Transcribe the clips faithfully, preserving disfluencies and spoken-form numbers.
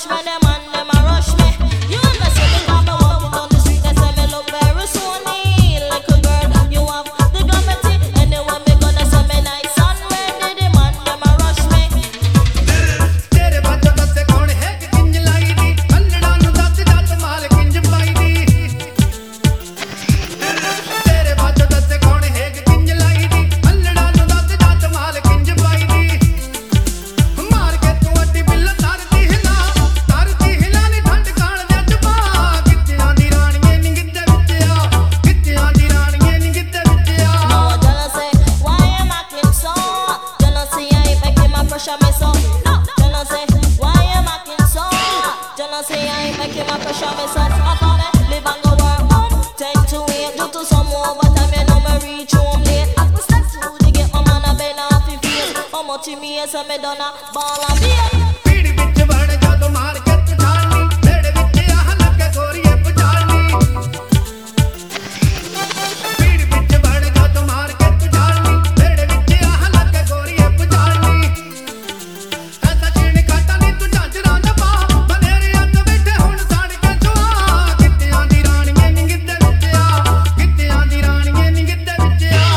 rush me, them and them a rush me. You mess with me, come and walking down the street, they say me look very sunny. Little girl, you have the gravity. Anyway, me gonna say me nice and ready. The man, them a rush me. तेरे बातों का से कौन है कि किंज लाई दी अल्लड़ा नु दस जात माल किंज पाई दी तेरे बातों का से कौन है कि किंज लाई दी अल्लड़ा नु दस जात माल किंज पाई दी मार के तू अड्डी बिल्ला तारती हिला तारती हिला नी ठंड काल दे चपा कित्तियां दी राणीए नी गिद्दे विच आ कित्तियां दी राणीए नी गिद्दे विच आ No jealousy, why am I acting so? Jealousy ain't making my pressure me so. No jealousy, why am I acting so? Jealousy ain't making my pressure me so. I call it live and go work home. Ten to eight due to some overtime, you know me reach home late. I was stuck to the get my man a been off in face. How much in me so me done a ball and beat. पीड़ विच वड़ जादो मार के तू ढालनी बेड़े विच आह लगे गोरीए पुचालनी पीड़ विच वड़ जादो मार के तू ढालनी बेड़े विच आह लगे गोरीए पुचालनी ऐसा चीन काटा नी तू झांझरां दा पा बनेरे अत बैठे हुण साड़ के छुआ कित्तियां दी राणीए नी गिद्दे विच आ कित्तियां दी राणीए नी गिद्दे विच आ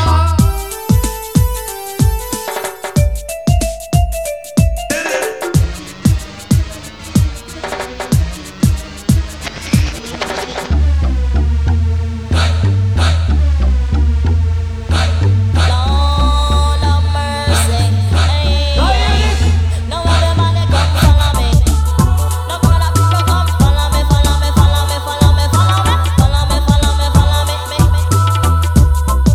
Lord have mercy, hey. No other man they come follow me. No other people come follow me, follow me, follow me, follow me, follow me, follow me, follow me, follow me, me, me.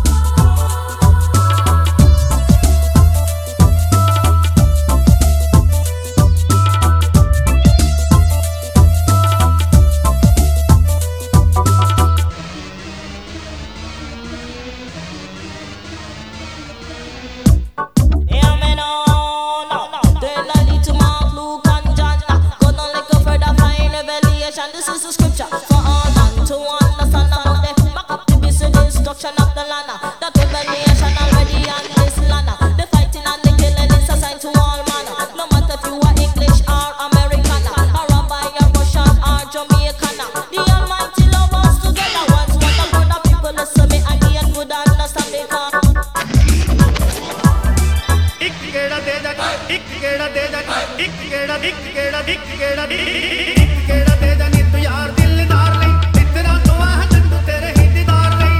Yeah, me no, no, no. Then I need to mark Luke and John. Go down like a further find revelation. This is the scripture for all man to understand about them. Back up the business destruction of the land. That revelation already on this land. The fighting and the killing is a sign to all man. No matter if you are English or American, Arabian, or Russian or Jamaican. The Almighty love us together. Once what the other people listen me and the good understand they come. ਇੱਕ ਗੇੜਾ ਦੇ ਜਾ ਇੱਕ ਗੇੜਾ ਦੇ ਜਾ ਇੱਕ ਗੇੜਾ ਇੱਕ ਗੇੜਾ ਇੱਕ ਗੇੜਾ ਇੱਕ ਗੇੜਾ ਦੇ ਜਾ ਨੀ ਤੂੰ ਯਾਰ ਦਿਲਦਾਰ ਲਈ ਇਤਨਾ ਤੋਂ ਆਹ ਜੰਦੂ ਤੇਰੇ ਹੀ ਦੀਦਾਰ ਲਈ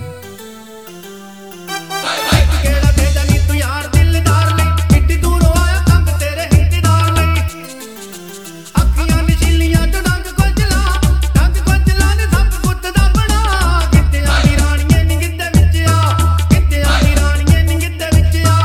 ਇੱਕ ਗੇੜਾ ਦੇ ਜਾ ਨੀ ਤੂੰ ਯਾਰ ਦਿਲਦਾਰ ਲਈ ਇੱਡੀ ਦੂਰੋਂ ਆਇਆ ਤੰਗ ਤੇਰੇ ਹੀ ਦੀਦਾਰ ਲਈ ਅੱਖੀਆਂ ਨਸ਼ੀਲੀਆਂ ਤੋਂ ਡੰਗ ਕੋ ਚਲਾ ਡੰਗ ਕੋ ਚਲਾ ਨੇ ਸਭ ਪੁੱਤ ਦਾ ਬਣਾ ਕਿੱਤਿਆਂ ਦੀ ਰਾਣੀਏ ਨੀ ਗਿੱਧੇ ਵਿੱਚ ਆ ਕਿੱਤਿਆਂ ਦੀ ਰਾਣੀਏ ਨੀ ਗਿੱਧੇ ਵਿੱਚ ਆ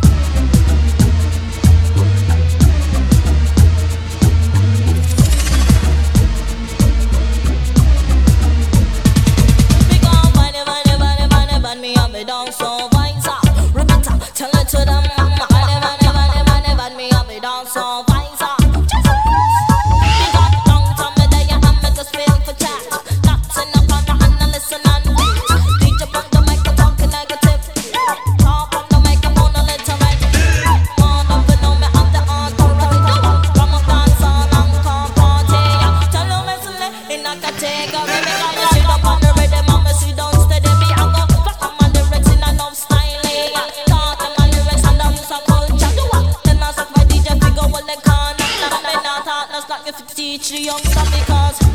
We gon' find it, find it, find it, find it, find me up, me down so fine, so Rebecca, tell it to them, mama. Find it, find it, find it, find it, find me up, me down so fine, so we got long time me there, and make us feel for chat. Lots in the corner and I listen and beat. D J on the mic, I talking negative. Talk on the microphone, a little red. Want up and know me, I'm the authority. Come on, dance all and come party. Tell you me to let in a category. Me got you sit up on the rhythm and me sit down steady. Me I go fuck 'em on the lyrics in a love style. Talk them on lyrics and the use of culture. Do what? Then I suck my D J figure what they can. Now me not talk, no slack if you teach the youngster because